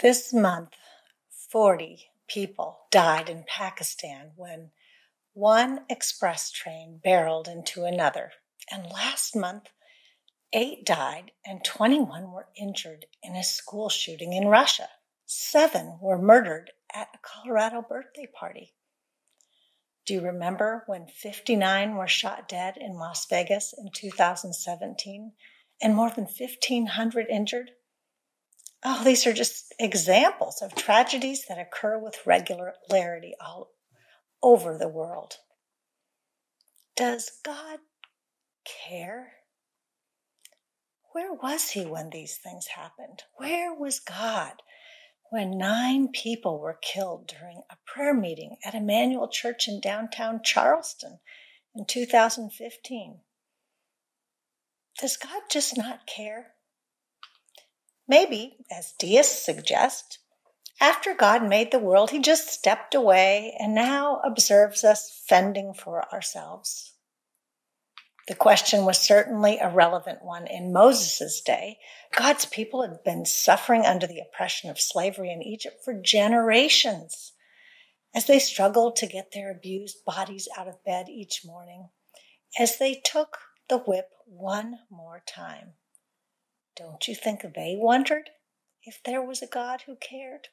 This month, 40 people died in Pakistan when one express train barreled into another. And last month, 8 died and 21 were injured in a school shooting in Russia. 7 were murdered at a Colorado birthday party. Do you remember when 59 were shot dead in Las Vegas in 2017 and more than 1,500 injured? Oh, these are just examples of tragedies that occur with regularity all over the world. Does God care? Where was he when these things happened? Where was God when 9 people were killed during a prayer meeting at Emmanuel Church in downtown Charleston in 2015? Does God just not care? Maybe, as deists suggest, after God made the world, he just stepped away and now observes us fending for ourselves. The question was certainly a relevant one in Moses' day. God's people had been suffering under the oppression of slavery in Egypt for generations as they struggled to get their abused bodies out of bed each morning, as they took the whip one more time. Don't you think they wondered if there was a God who cared?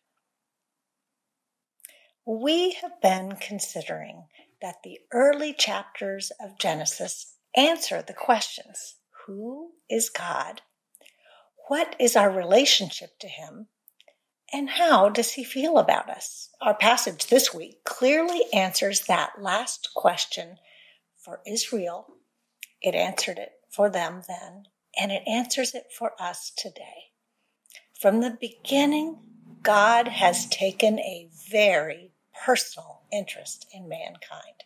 We have been considering that the early chapters of Genesis answer the questions: who is God? What is our relationship to him? And how does he feel about us? Our passage this week clearly answers that last question for Israel. It answered it for them then, and it answers it for us today. From the beginning, God has taken a very personal interest in mankind.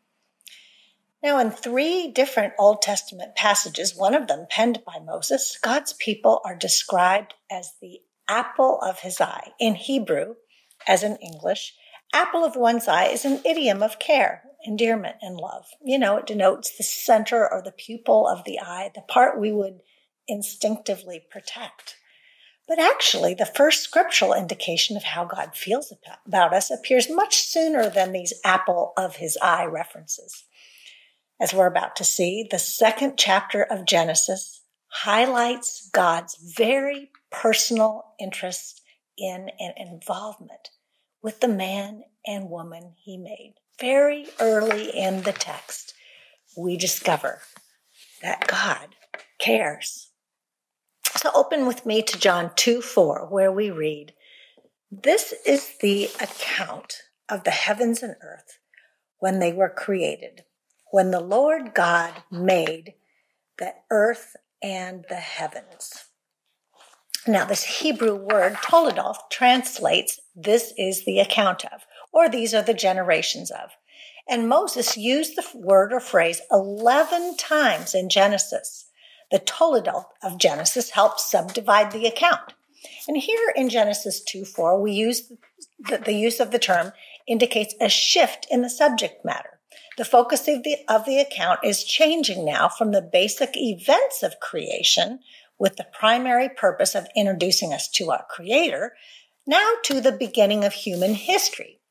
Now, in 3 different Old Testament passages, one of them penned by Moses, God's people are described as the apple of his eye. In Hebrew, as in English, apple of one's eye is an idiom of care, endearment, and love. It denotes the center or the pupil of the eye, the part we would instinctively protect. But actually, the first scriptural indication of how God feels about us appears much sooner than these apple of his eye references. As we're about to see, the 2nd chapter of Genesis highlights God's very personal interest in and involvement with the man and woman he made. Very early in the text, we discover that God cares. So open with me to John 2:4, where we read, "This is the account of the heavens and earth when they were created, when the Lord God made the earth and the heavens." Now, this Hebrew word, toledoth, translates, "this is the account of," or "these are the generations of." And Moses used the word or phrase 11 times in Genesis. The toledoth of Genesis helps subdivide the account. And here in Genesis 2:4, we use the use of the term indicates a shift in the subject matter. The focus of the account is changing now from the basic events of creation, with the primary purpose of introducing us to our Creator, now to the beginning of human history.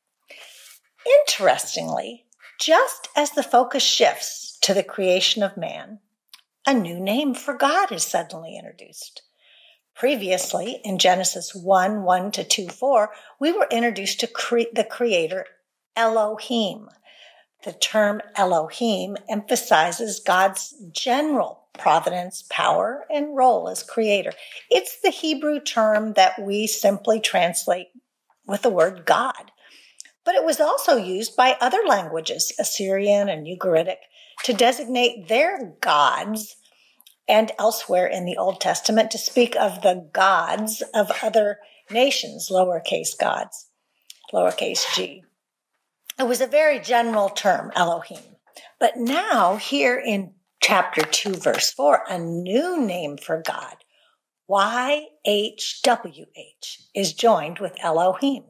Interestingly, just as the focus shifts to the creation of man, a new name for God is suddenly introduced. Previously, in Genesis 1:1-2:4, we were introduced to the Creator, Elohim. The term Elohim emphasizes God's general providence, power, and role as creator. It's the Hebrew term that we simply translate with the word God. But it was also used by other languages, Assyrian and Ugaritic, to designate their gods, and elsewhere in the Old Testament to speak of the gods of other nations, lowercase gods, lowercase g. It was a very general term, Elohim. But now, here in chapter 2, verse 4, a new name for God, YHWH, is joined with Elohim.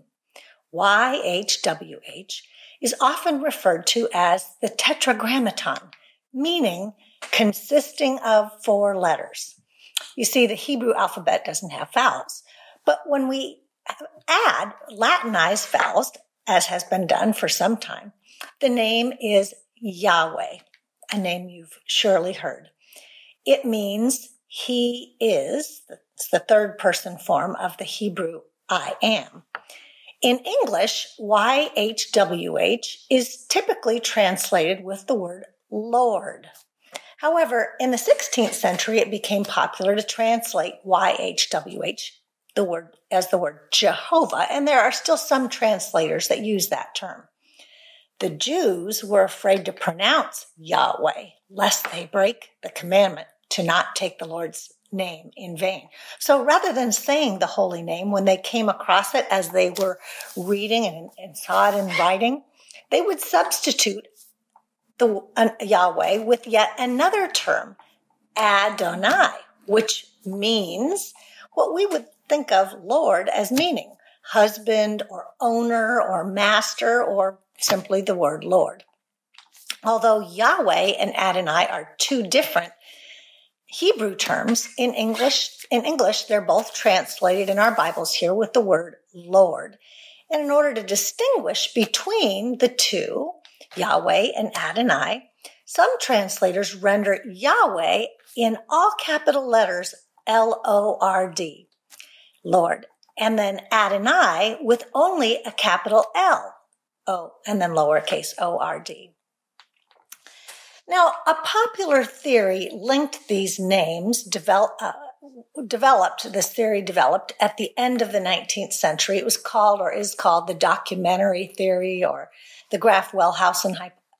YHWH is often referred to as the Tetragrammaton, meaning consisting of 4 letters. You see, the Hebrew alphabet doesn't have vowels, but when we add Latinized vowels, as has been done for some time, the name is Yahweh, a name you've surely heard. It means He is. It's the third person form of the Hebrew I am. In English, YHWH is typically translated with the word Lord. However, in the 16th century, it became popular to translate YHWH as the word Jehovah, and there are still some translators that use that term. The Jews were afraid to pronounce Yahweh, lest they break the commandment to not take the Lord's name in vain. So rather than saying the holy name when they came across it as they were reading and saw it in writing, they would substitute the Yahweh with yet another term, Adonai, which means what we would think of Lord as meaning husband or owner or master or simply the word Lord. Although Yahweh and Adonai are two different Hebrew terms, in English, they're both translated in our Bibles here with the word Lord. And in order to distinguish between the two, Yahweh and Adonai, some translators render Yahweh in all capital letters L-O-R-D, Lord, and then Adonai with only a capital L, O, and then lowercase O-R-D. Now, a popular theory linked these names, developed at the end of the 19th century. It was called or is called the documentary theory or the Graff-Wellhausen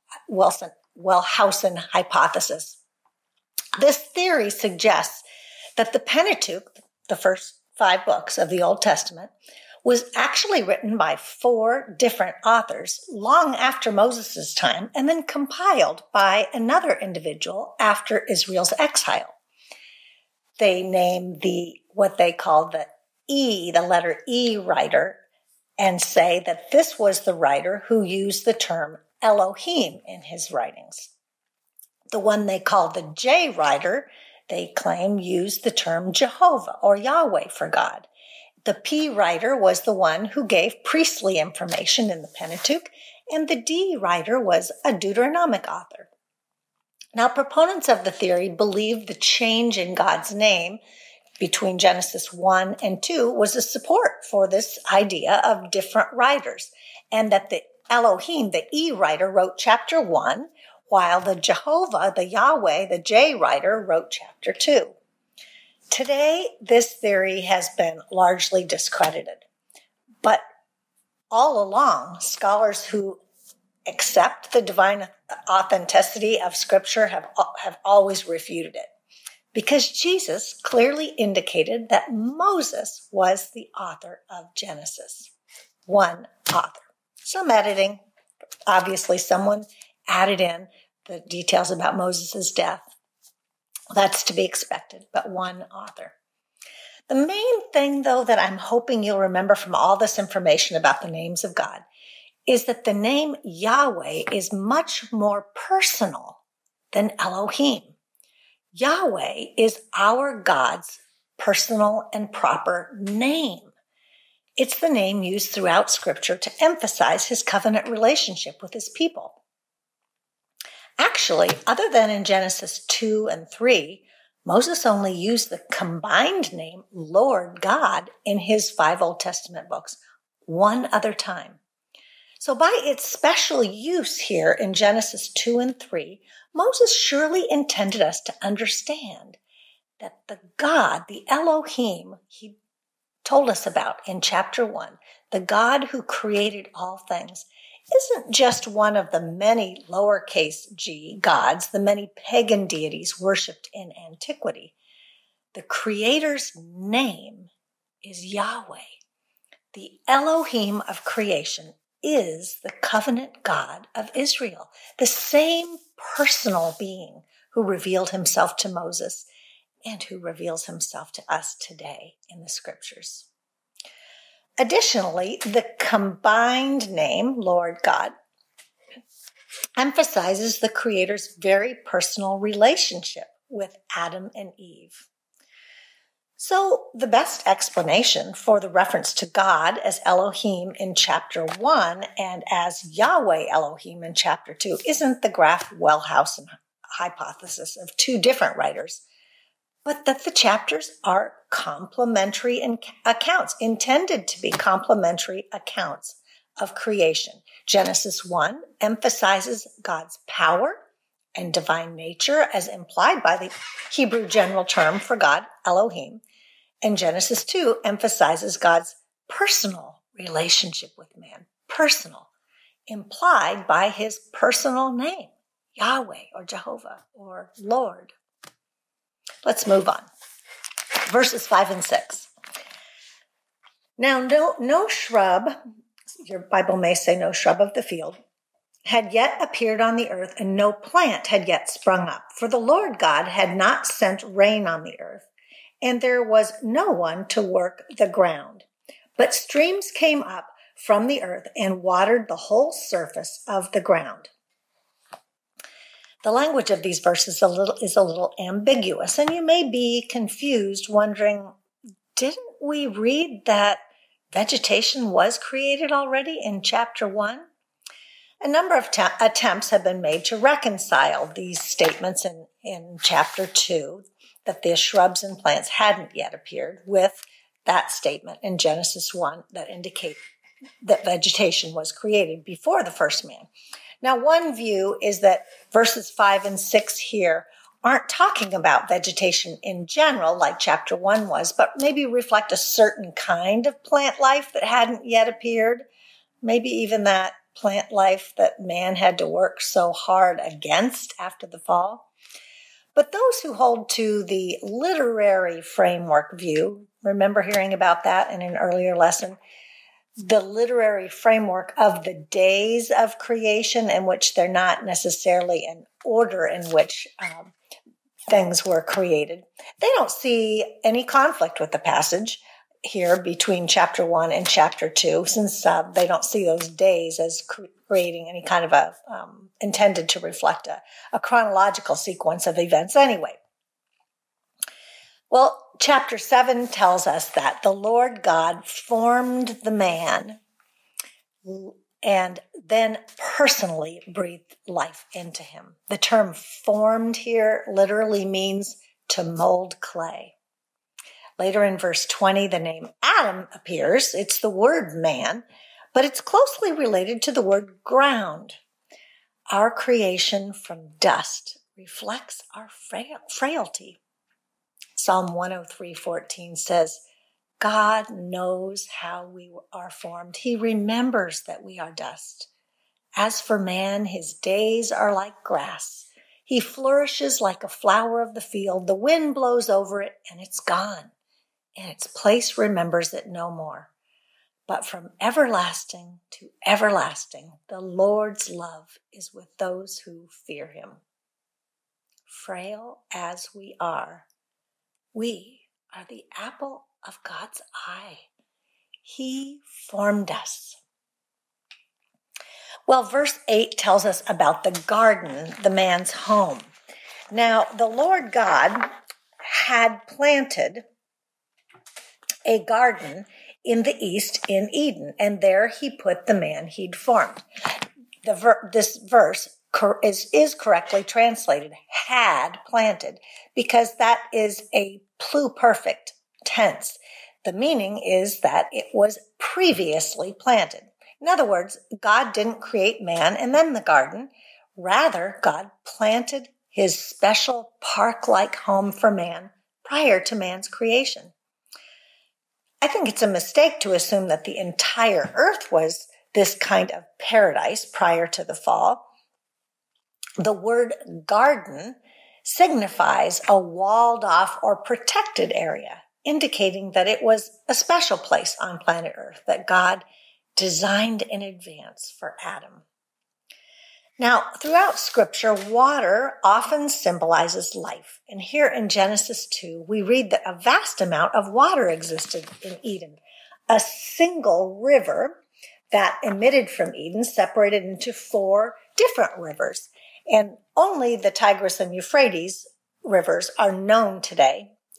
hypothesis. This theory suggests that the Pentateuch, the first 5 books of the Old Testament, was actually written by 4 different authors long after Moses' time and then compiled by another individual after Israel's exile. They name what they call the letter E writer, and say that this was the writer who used the term Elohim in his writings. The one they call the J writer, they claim, used the term Jehovah or Yahweh for God. The P writer was the one who gave priestly information in the Pentateuch, and the D writer was a Deuteronomic author. Now, proponents of the theory believe the change in God's name between Genesis 1 and 2 was a support for this idea of different writers, and that the Elohim, the E writer, wrote chapter 1, while the Jehovah, the Yahweh, the J writer, wrote chapter 2. Today, this theory has been largely discredited, but all along, scholars who accept the divine authenticity of Scripture have always refuted it, because Jesus clearly indicated that Moses was the author of Genesis. One author. Some editing. Obviously, someone added in the details about Moses' death. That's to be expected, but one author. The main thing, though, that I'm hoping you'll remember from all this information about the names of God is that the name Yahweh is much more personal than Elohim. Yahweh is our God's personal and proper name. It's the name used throughout Scripture to emphasize his covenant relationship with his people. Actually, other than in Genesis 2 and 3, Moses only used the combined name Lord God in his 5 Old Testament books one other time. So by its special use here in Genesis 2 and 3, Moses surely intended us to understand that the God, the Elohim, he told us about in chapter 1, the God who created all things, isn't just one of the many lowercase g gods, the many pagan deities worshipped in antiquity. The Creator's name is Yahweh. The Elohim of creation is the covenant God of Israel, the same personal being who revealed himself to Moses and who reveals himself to us today in the Scriptures. Additionally, the combined name, Lord God, emphasizes the Creator's very personal relationship with Adam and Eve. So the best explanation for the reference to God as Elohim in chapter 1 and as Yahweh Elohim in chapter 2 isn't the Graff-Wellhausen hypothesis of two different writers, but that the chapters are complementary accounts, intended to be complementary accounts of creation. Genesis 1 emphasizes God's power and divine nature as implied by the Hebrew general term for God, Elohim. And Genesis 2 emphasizes God's personal relationship with man, personal, implied by his personal name, Yahweh or Jehovah or Lord. Let's move on. Verses 5 and 6. Now, no shrub, your Bible may say no shrub of the field, had yet appeared on the earth, and no plant had yet sprung up, for the Lord God had not sent rain on the earth, and there was no one to work the ground. But streams came up from the earth and watered the whole surface of the ground. The language of these verses is a little ambiguous, and you may be confused, wondering, didn't we read that vegetation was created already in chapter 1? A number of attempts have been made to reconcile these statements in chapter 2, that the shrubs and plants hadn't yet appeared, with that statement in Genesis 1 that indicate that vegetation was created before the first man. Now, one view is that verses 5 and 6 here aren't talking about vegetation in general, like chapter 1 was, but maybe reflect a certain kind of plant life that hadn't yet appeared, maybe even that plant life that man had to work so hard against after the fall. But those who hold to the literary framework view, remember hearing about that in an earlier lesson, the literary framework of the days of creation, in which they're not necessarily an order in which things were created. They don't see any conflict with the passage here between chapter 1 and chapter 2, since they don't see those days as creating any kind of a intended to reflect a chronological sequence of events anyway. Well, chapter 7 tells us that the Lord God formed the man and then personally breathed life into him. The term formed here literally means to mold clay. Later in verse 20, the name Adam appears. It's the word man, but it's closely related to the word ground. Our creation from dust reflects our frailty. Psalm 103:14 says, God knows how we are formed. He remembers that we are dust. As for man, his days are like grass. He flourishes like a flower of the field. The wind blows over it and it's gone, and its place remembers it no more. But from everlasting to everlasting, the Lord's love is with those who fear him. Frail as we are the apple of God's eye. He formed us. Well, verse 8 tells us about the garden, the man's home. Now, the Lord God had planted a garden in the east in Eden, and there he put the man he'd formed. This verse is correctly translated, had planted, because that is a pluperfect tense. The meaning is that it was previously planted. In other words, God didn't create man and then the garden. Rather, God planted his special park-like home for man prior to man's creation. I think it's a mistake to assume that the entire earth was this kind of paradise prior to the fall. The word garden signifies a walled off or protected area, indicating that it was a special place on planet Earth that God designed in advance for Adam. Now, throughout Scripture, water often symbolizes life. And here in Genesis 2, we read that a vast amount of water existed in Eden. A single river that emitted from Eden separated into 4 different rivers. And only the Tigris and Euphrates rivers are known today.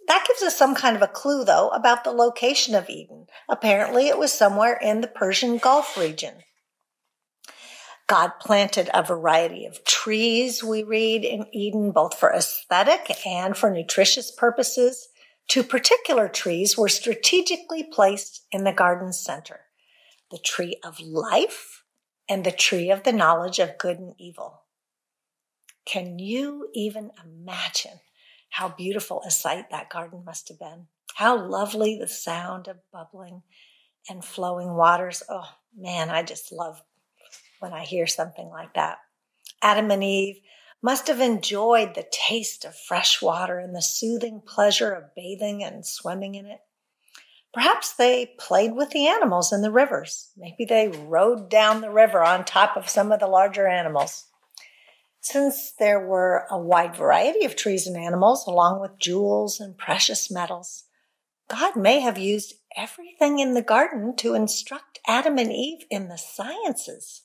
That gives us some kind of a clue, though, about the location of Eden. Apparently, it was somewhere in the Persian Gulf region. God planted a variety of trees, we read in Eden, both for aesthetic and for nutritious purposes. 2 particular trees were strategically placed in the garden's center: the tree of life and the tree of the knowledge of good and evil. Can you even imagine how beautiful a sight that garden must have been? How lovely the sound of bubbling and flowing waters. Oh man, I just love when I hear something like that. Adam and Eve must have enjoyed the taste of fresh water and the soothing pleasure of bathing and swimming in it. Perhaps they played with the animals in the rivers. Maybe they rode down the river on top of some of the larger animals. Since there were a wide variety of trees and animals, along with jewels and precious metals, God may have used everything in the garden to instruct Adam and Eve in the sciences.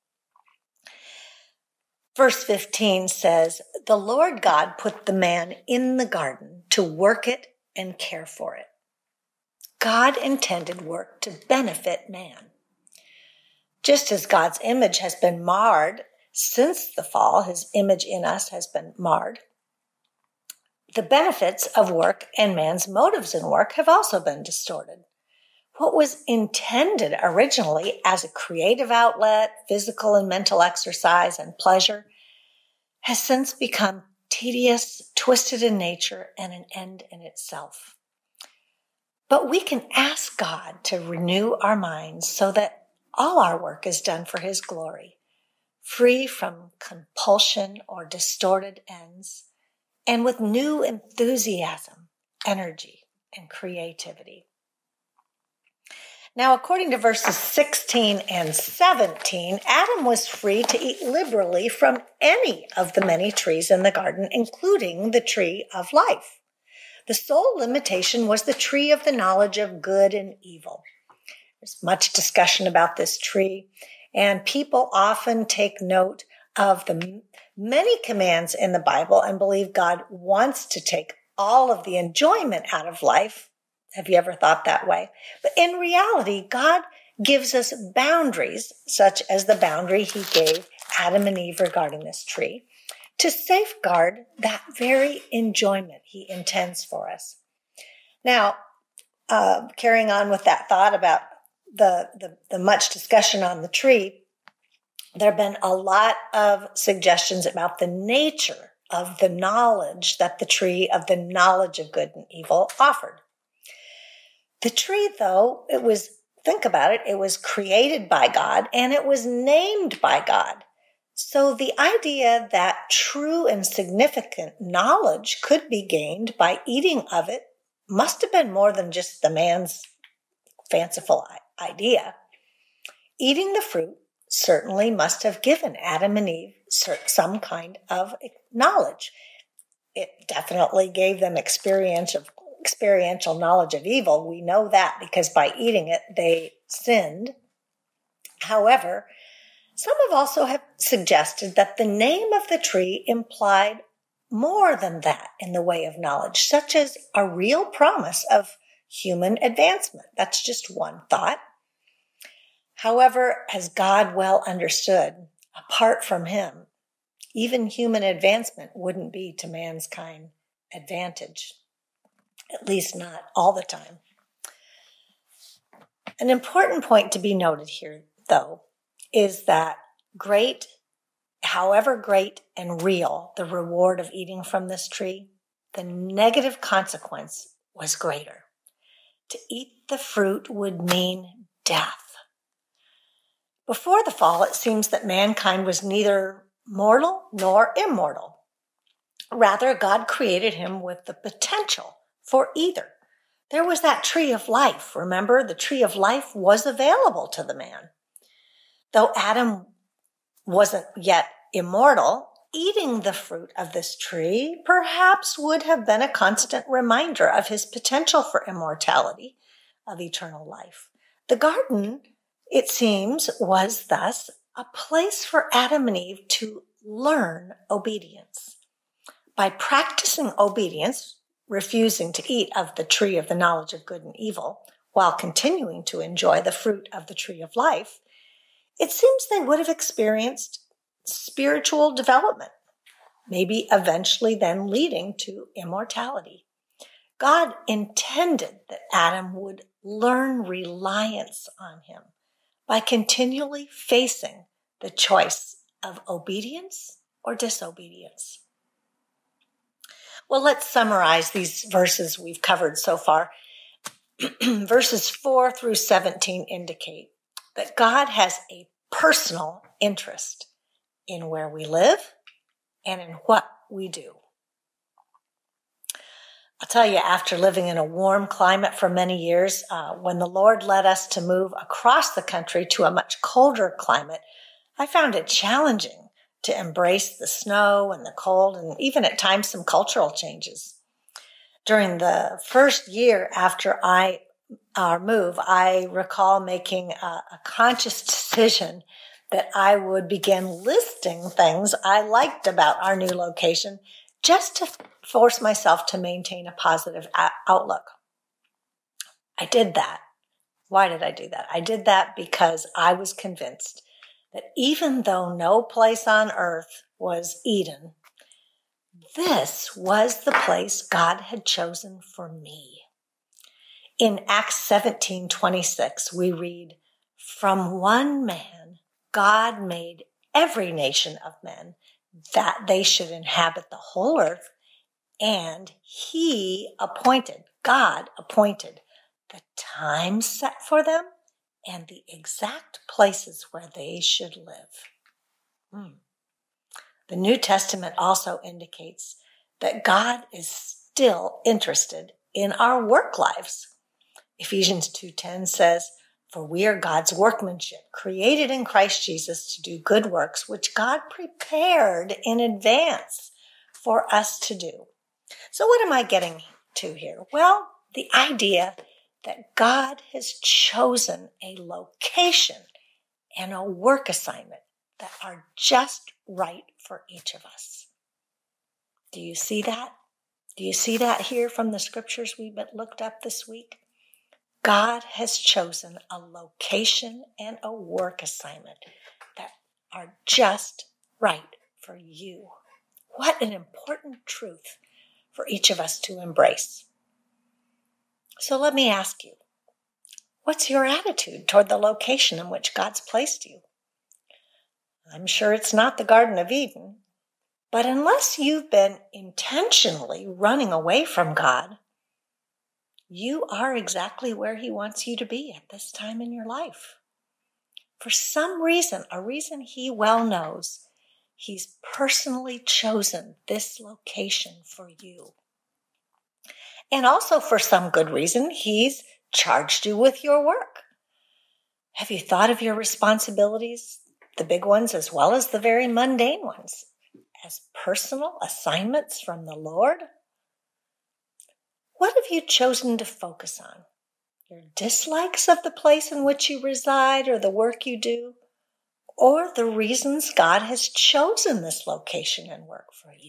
Verse 15 says, "The Lord God put the man in the garden to work it and care for it." God intended work to benefit man. Just as God's image has been marred since the fall, his image in us has been marred. The benefits of work and man's motives in work have also been distorted. What was intended originally as a creative outlet, physical and mental exercise and pleasure, has since become tedious, twisted in nature, and an end in itself. But we can ask God to renew our minds so that all our work is done for his glory, free from compulsion or distorted ends, and with new enthusiasm, energy, and creativity. Now, according to verses 16 and 17, Adam was free to eat liberally from any of the many trees in the garden, including the tree of life. The sole limitation was the tree of the knowledge of good and evil. There's much discussion about this tree, and people often take note of the many commands in the Bible and believe God wants to take all of the enjoyment out of life. Have you ever thought that way? But in reality, God gives us boundaries, such as the boundary he gave Adam and Eve regarding this tree, to safeguard that very enjoyment he intends for us. Now, carrying on with that thought about the much discussion on the tree, there have been a lot of suggestions about the nature of the knowledge that the tree of the knowledge of good and evil offered. The tree, though, think about it, it was created by God and it was named by God. So the idea that true and significant knowledge could be gained by eating of it must have been more than just the man's fanciful idea. Eating the fruit certainly must have given Adam and Eve some kind of knowledge. It definitely gave them experiential knowledge of evil. We know that because by eating it, they sinned. However, some have also suggested that the name of the tree implied more than that in the way of knowledge, such as a real promise of human advancement. That's just one thought. However, as God well understood, apart from him, even human advancement wouldn't be to mankind advantage, at least not all the time. An important point to be noted here, though, is that however great and real the reward of eating from this tree, the negative consequence was greater. To eat the fruit would mean death. Before the fall, it seems that mankind was neither mortal nor immortal. Rather, God created him with the potential for either. There was that tree of life. Remember, the tree of life was available to the man. Though Adam wasn't yet immortal, eating the fruit of this tree perhaps would have been a constant reminder of his potential for immortality, of eternal life. The garden, it seems, was thus a place for Adam and Eve to learn obedience. By practicing obedience, refusing to eat of the tree of the knowledge of good and evil, while continuing to enjoy the fruit of the tree of life, it seems they would have experienced spiritual development, maybe eventually then leading to immortality. God intended that Adam would learn reliance on him by continually facing the choice of obedience or disobedience. Well, let's summarize these verses we've covered so far. Verses 4 through 17 indicate that God has a personal interest in where we live and in what we do. I'll tell you, after living in a warm climate for many years, when the Lord led us to move across the country to a much colder climate, I found it challenging to embrace the snow and the cold and even at times some cultural changes. During the first year after our move, I recall making a conscious decision that I would begin listing things I liked about our new location just to force myself to maintain a positive outlook. I did that. Why did I do that? I did that because I was convinced that even though no place on earth was Eden, this was the place God had chosen for me. In Acts 17:26, we read, "From one man, God made every nation of men that they should inhabit the whole earth, and God appointed the time set for them and the exact places where they should live." The New Testament also indicates that God is still interested in our work lives. Ephesians 2:10 says, "For we are God's workmanship, created in Christ Jesus to do good works, which God prepared in advance for us to do." So what am I getting to here? Well, the idea that God has chosen a location and a work assignment that are just right for each of us. Do you see that? Do you see that here from the scriptures we looked up this week? God has chosen a location and a work assignment that are just right for you. What an important truth for each of us to embrace. So let me ask you, what's your attitude toward the location in which God's placed you? I'm sure it's not the Garden of Eden, but unless you've been intentionally running away from God, you are exactly where He wants you to be at this time in your life. For some reason, a reason He well knows, He's personally chosen this location for you. And also for some good reason, He's charged you with your work. Have you thought of your responsibilities, the big ones as well as the very mundane ones, as personal assignments from the Lord? What have you chosen to focus on? Your dislikes of the place in which you reside or the work you do, or the reasons God has chosen this location and work for you?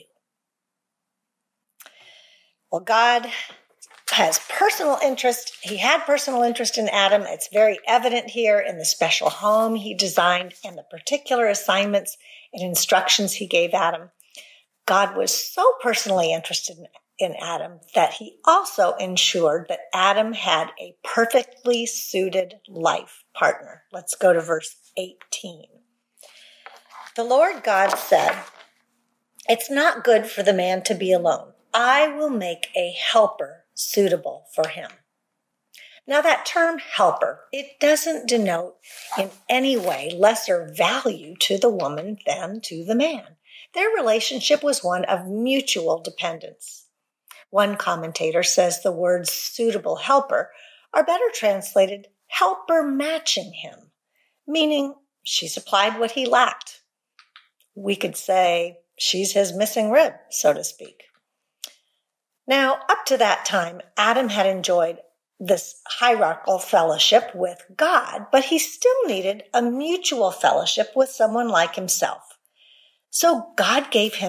Well, God has personal interest. He had personal interest in Adam. It's very evident here in the special home He designed and the particular assignments and instructions He gave Adam. God was so personally interested in Adam that He also ensured that Adam had a perfectly suited life partner. Let's go to verse 18. The Lord God said, "It's not good for the man to be alone. I will make a helper suitable for him." Now that term helper, it doesn't denote in any way lesser value to the woman than to the man. Their relationship was one of mutual dependence. One commentator says the words suitable helper are better translated helper matching him, meaning she supplied what he lacked. We could say she's his missing rib, so to speak. Now, up to that time, Adam had enjoyed this hierarchical fellowship with God, but he still needed a mutual fellowship with someone like himself. So God gave him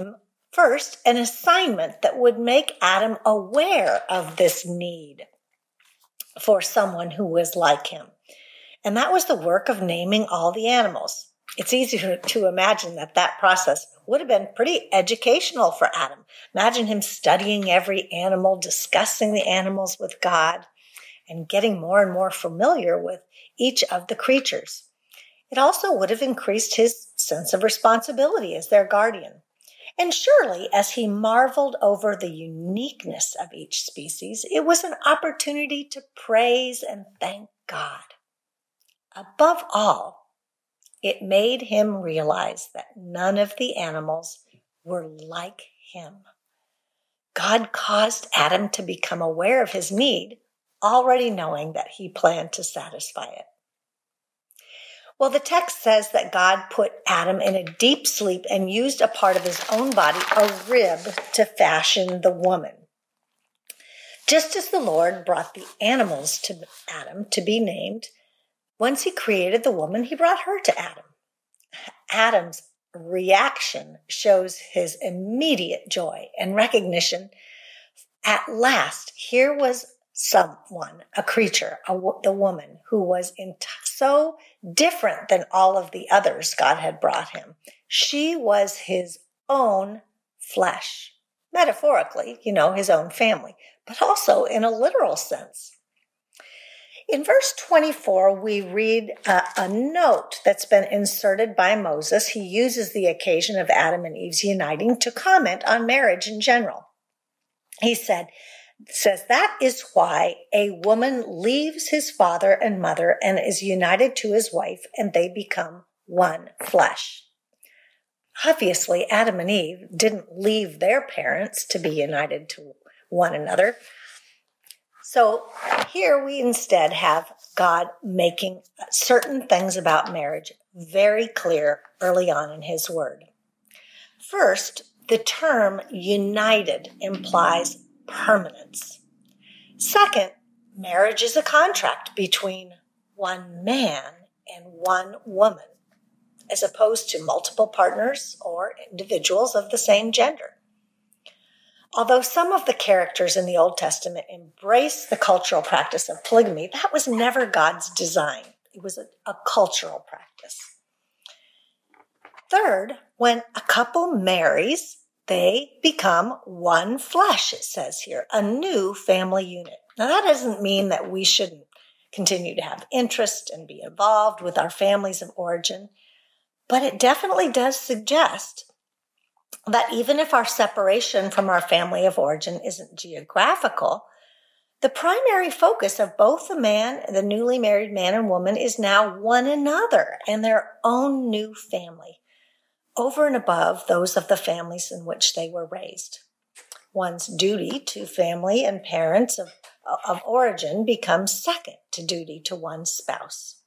First, an assignment that would make Adam aware of this need for someone who was like him. And that was the work of naming all the animals. It's easy to imagine that process would have been pretty educational for Adam. Imagine him studying every animal, discussing the animals with God, and getting more and more familiar with each of the creatures. It also would have increased his sense of responsibility as their guardian. And surely, as he marveled over the uniqueness of each species, it was an opportunity to praise and thank God. Above all, it made him realize that none of the animals were like him. God caused Adam to become aware of his need, already knowing that he planned to satisfy it. Well, the text says that God put Adam in a deep sleep and used a part of his own body, a rib, to fashion the woman. Just as the Lord brought the animals to Adam to be named, once he created the woman, he brought her to Adam. Adam's reaction shows his immediate joy and recognition. At last, here was someone, a creature, the woman, who was so different than all of the others God had brought him. She was his own flesh, metaphorically, his own family, but also in a literal sense. In verse 24, we read a note that's been inserted by Moses. He uses the occasion of Adam and Eve's uniting to comment on marriage in general. He says that is why a woman leaves his father and mother and is united to his wife, and they become one flesh. Obviously, Adam and Eve didn't leave their parents to be united to one another. So here we instead have God making certain things about marriage very clear early on in his word. First, the term united implies permanence. Second, marriage is a contract between one man and one woman, as opposed to multiple partners or individuals of the same gender. Although some of the characters in the Old Testament embrace the cultural practice of polygamy, that was never God's design. It was a cultural practice. Third, when a couple marries, they become one flesh, it says here, a new family unit. Now, that doesn't mean that we shouldn't continue to have interest and be involved with our families of origin, but it definitely does suggest that even if our separation from our family of origin isn't geographical, the primary focus of both the newly married man and woman, is now one another and their own new family, over and above those of the families in which they were raised. One's duty to family and parents of origin becomes second to duty to one's spouse.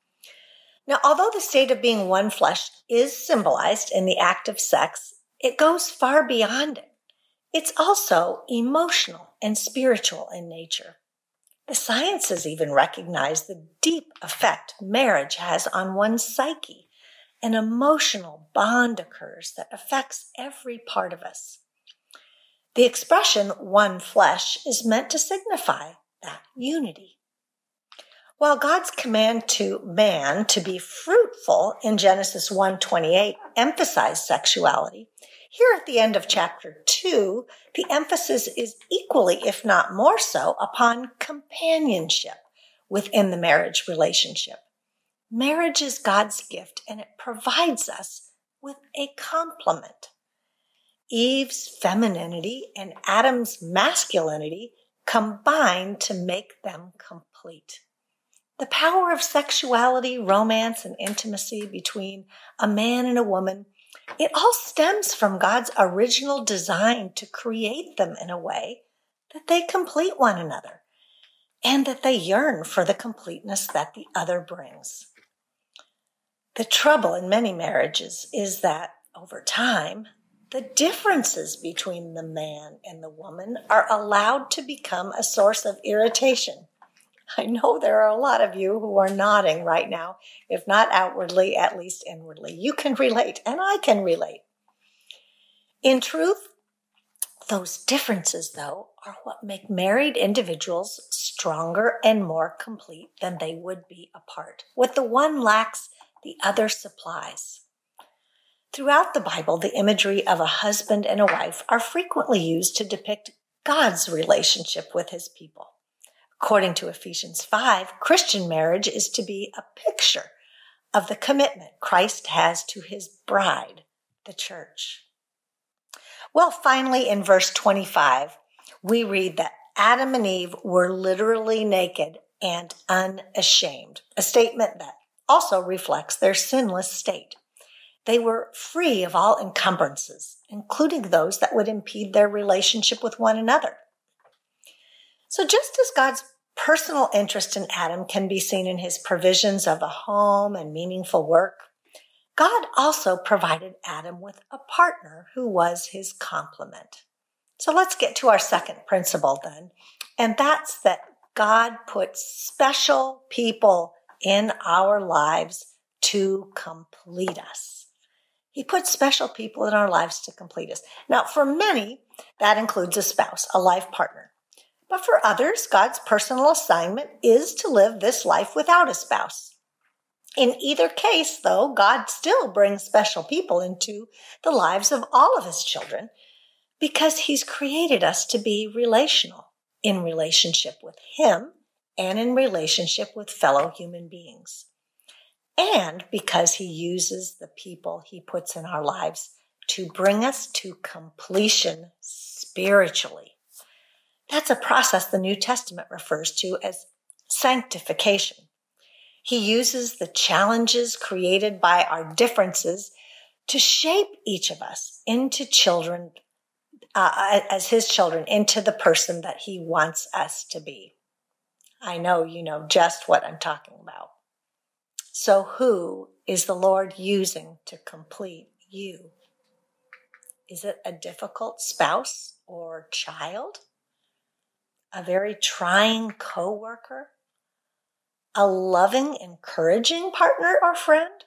Now, although the state of being one flesh is symbolized in the act of sex, it goes far beyond it. It's also emotional and spiritual in nature. The sciences even recognize the deep effect marriage has on one's psyche. An emotional bond occurs that affects every part of us. The expression one flesh is meant to signify that unity. While God's command to man to be fruitful in Genesis 1:28 emphasized sexuality, here at the end of chapter 2, the emphasis is equally, if not more so, upon companionship within the marriage relationship. Marriage is God's gift, and it provides us with a complement. Eve's femininity and Adam's masculinity combine to make them complete. The power of sexuality, romance, and intimacy between a man and a woman, it all stems from God's original design to create them in a way that they complete one another and that they yearn for the completeness that the other brings. The trouble in many marriages is that over time, the differences between the man and the woman are allowed to become a source of irritation. I know there are a lot of you who are nodding right now, if not outwardly, at least inwardly. You can relate, and I can relate. In truth, those differences, though, are what make married individuals stronger and more complete than they would be apart. What the one lacks, the other supplies. Throughout the Bible, the imagery of a husband and a wife are frequently used to depict God's relationship with his people. According to Ephesians 5, Christian marriage is to be a picture of the commitment Christ has to his bride, the church. Well, finally, in verse 25, we read that Adam and Eve were literally naked and unashamed, a statement that also reflects their sinless state. They were free of all encumbrances, including those that would impede their relationship with one another. So just as God's personal interest in Adam can be seen in his provisions of a home and meaningful work, God also provided Adam with a partner who was his complement. So let's get to our second principle then, and that's that God puts special people in our lives to complete us. He puts special people in our lives to complete us. Now, for many, that includes a spouse, a life partner. But for others, God's personal assignment is to live this life without a spouse. In either case, though, God still brings special people into the lives of all of his children because he's created us to be relational, in relationship with him and in relationship with fellow human beings. And because he uses the people he puts in our lives to bring us to completion spiritually. That's a process the New Testament refers to as sanctification. He uses the challenges created by our differences to shape each of us into children, as his children, into the person that he wants us to be. I know you know just what I'm talking about. So who is the Lord using to complete you? Is it a difficult spouse or child? A very trying coworker? A loving, encouraging partner or friend?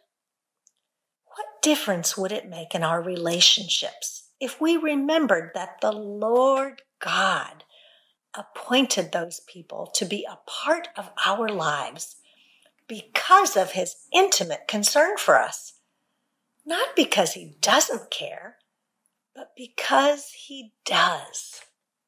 What difference would it make in our relationships if we remembered that the Lord God appointed those people to be a part of our lives because of his intimate concern for us? Not because he doesn't care, but because he does.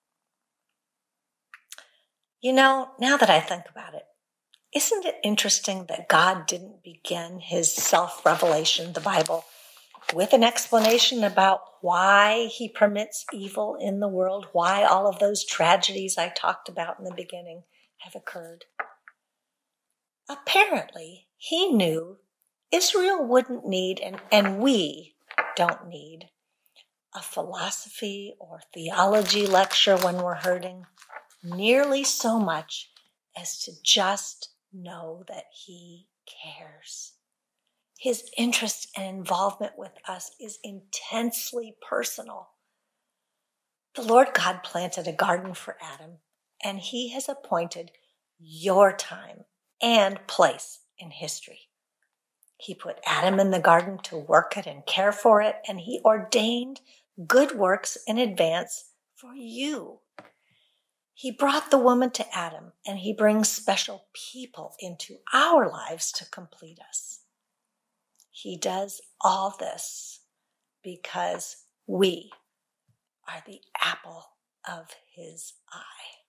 You know, now that I think about it, isn't it interesting that God didn't begin his self-revelation, the Bible, with an explanation about why he permits evil in the world, why all of those tragedies I talked about in the beginning have occurred? Apparently, he knew Israel wouldn't need, and we don't need, a philosophy or theology lecture when we're hurting nearly so much as to just know that he cares. His interest and involvement with us is intensely personal. The Lord God planted a garden for Adam, and he has appointed your time and place in history. He put Adam in the garden to work it and care for it, and he ordained good works in advance for you. He brought the woman to Adam, and he brings special people into our lives to complete us. He does all this because we are the apple of his eye.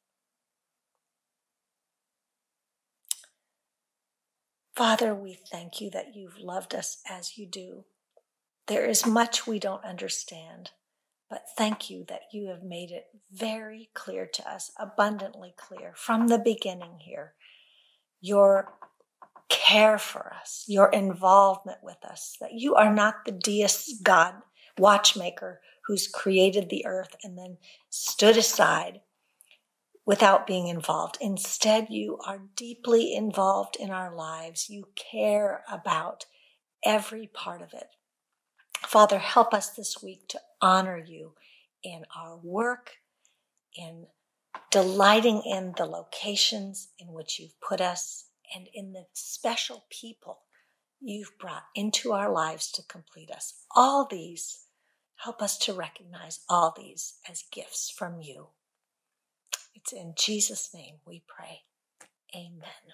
Father, we thank you that you've loved us as you do. There is much we don't understand, but thank you that you have made it very clear to us, abundantly clear from the beginning here, your care for us, your involvement with us, that you are not the deist God, watchmaker, who's created the earth and then stood aside without being involved. Instead, you are deeply involved in our lives. You care about every part of it. Father, help us this week to honor you in our work, in delighting in the locations in which you've put us, and in the special people you've brought into our lives to complete us. All these Help us to recognize all these as gifts from you. It's in Jesus' name we pray. Amen.